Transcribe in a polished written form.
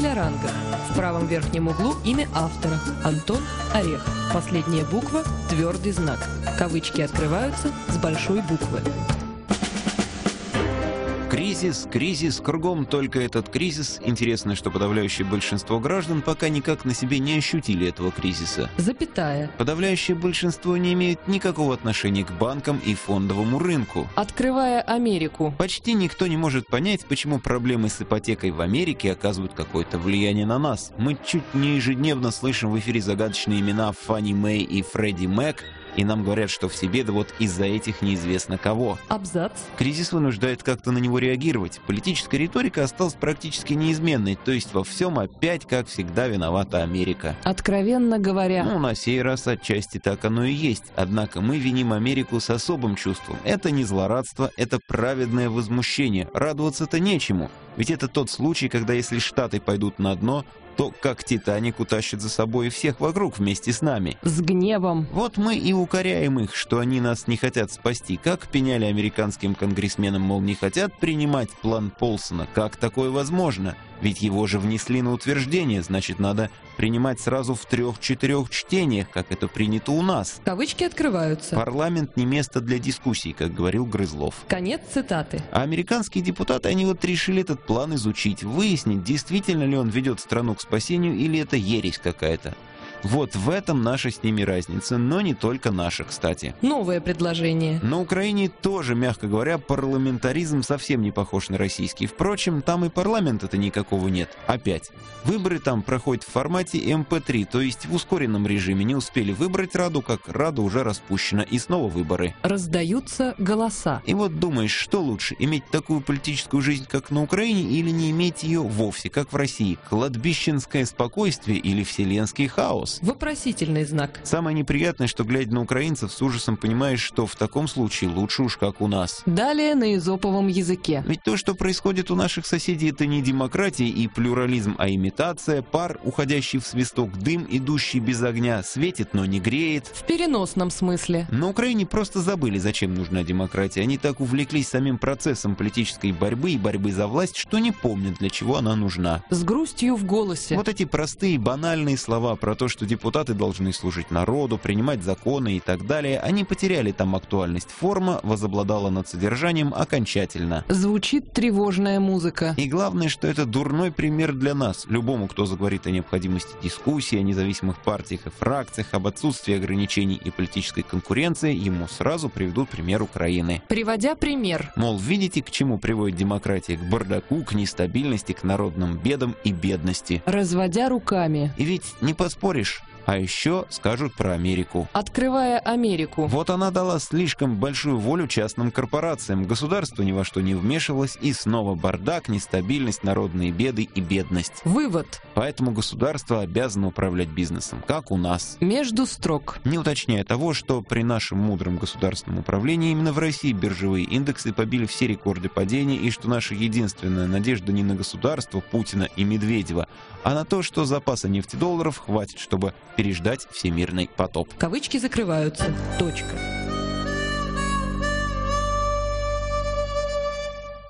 для ранга. В правом верхнем углу имя автора – Антон Орех. Последняя буква – твердый знак. Кавычки открываются с большой буквы. Кризис, кругом только этот кризис. Интересно, что подавляющее большинство граждан пока никак на себе не ощутили этого кризиса. Запятая. Подавляющее большинство не имеет никакого отношения к банкам и фондовому рынку. Открывая Америку. Почти никто не может понять, почему проблемы с ипотекой в Америке оказывают какое-то влияние на нас. Мы чуть не ежедневно слышим в эфире загадочные имена Фанни Мэй и Фредди Мэг, и нам говорят, что все беды вот из-за этих неизвестно кого. Абзац. Кризис вынуждает как-то на него реагировать. Политическая риторика осталась практически неизменной, то есть во всем опять, как всегда, виновата Америка. Откровенно говоря. Ну, на сей раз отчасти так оно и есть. Однако мы виним Америку с особым чувством. Это не злорадство, это праведное возмущение. Радоваться-то нечему. Ведь это тот случай, когда если Штаты пойдут на дно, то как Титаник утащит за собой всех вокруг вместе с нами. С гневом. Вот мы и укоряем их, что они нас не хотят спасти. Как пеняли американским конгрессменам, мол, не хотят принимать план Полсона. Как такое возможно? Ведь его же внесли на утверждение, значит, надо принимать сразу в 3-4 чтениях, как это принято у нас. Кавычки открываются. Парламент не место для дискуссий, как говорил Грызлов. Конец цитаты. А американские депутаты, они вот решили этот план изучить, выяснить, действительно ли он ведет страну к спасению или это ересь какая-то. Вот в этом наша с ними разница, но не только наша, кстати. Новое предложение. На Украине тоже, мягко говоря, парламентаризм совсем не похож на российский. Впрочем, там и парламента-то никакого нет. Опять. Выборы там проходят в формате МП3, то есть в ускоренном режиме. Не успели выбрать Раду, как Рада уже распущена, и снова выборы. Раздаются голоса. И вот думаешь, что лучше, иметь такую политическую жизнь, как на Украине, или не иметь ее вовсе, как в России? Кладбищенское спокойствие или вселенский хаос? Вопросительный знак. Самое неприятное, что, глядя на украинцев, с ужасом понимаешь, что в таком случае лучше уж как у нас. Далее на эзоповом языке. Ведь то, что происходит у наших соседей, это не демократия и плюрализм, а имитация, пар, уходящий в свисток, дым, идущий без огня, светит, но не греет. В переносном смысле. На Украине просто забыли, зачем нужна демократия. Они так увлеклись самим процессом политической борьбы и борьбы за власть, что не помнят, для чего она нужна. С грустью в голосе. Вот эти простые, банальные слова про то, что депутаты должны служить народу, принимать законы и так далее, они потеряли там актуальность. Форма возобладала над содержанием окончательно. Звучит тревожная музыка. И главное, что это дурной пример для нас. Любому, кто заговорит о необходимости дискуссии, о независимых партиях и фракциях, об отсутствии ограничений и политической конкуренции, ему сразу приведут пример Украины. Приводя пример. Мол, видите, к чему приводит демократия? К бардаку, к нестабильности, к народным бедам и бедности. Разводя руками. И ведь не поспоришь. А еще скажут про Америку. Открывая Америку. Вот она дала слишком большую волю частным корпорациям. Государство ни во что не вмешивалось, и снова бардак, нестабильность, народные беды и бедность. Вывод. Поэтому государство обязано управлять бизнесом, как у нас. Между строк. Не уточняя того, что при нашем мудром государственном управлении именно в России биржевые индексы побили все рекорды падения, и что наша единственная надежда не на государство Путина и Медведева, а на то, что запаса нефтедолларов хватит, чтобы переждать всемирный потоп. Кавычки закрываются. Точка.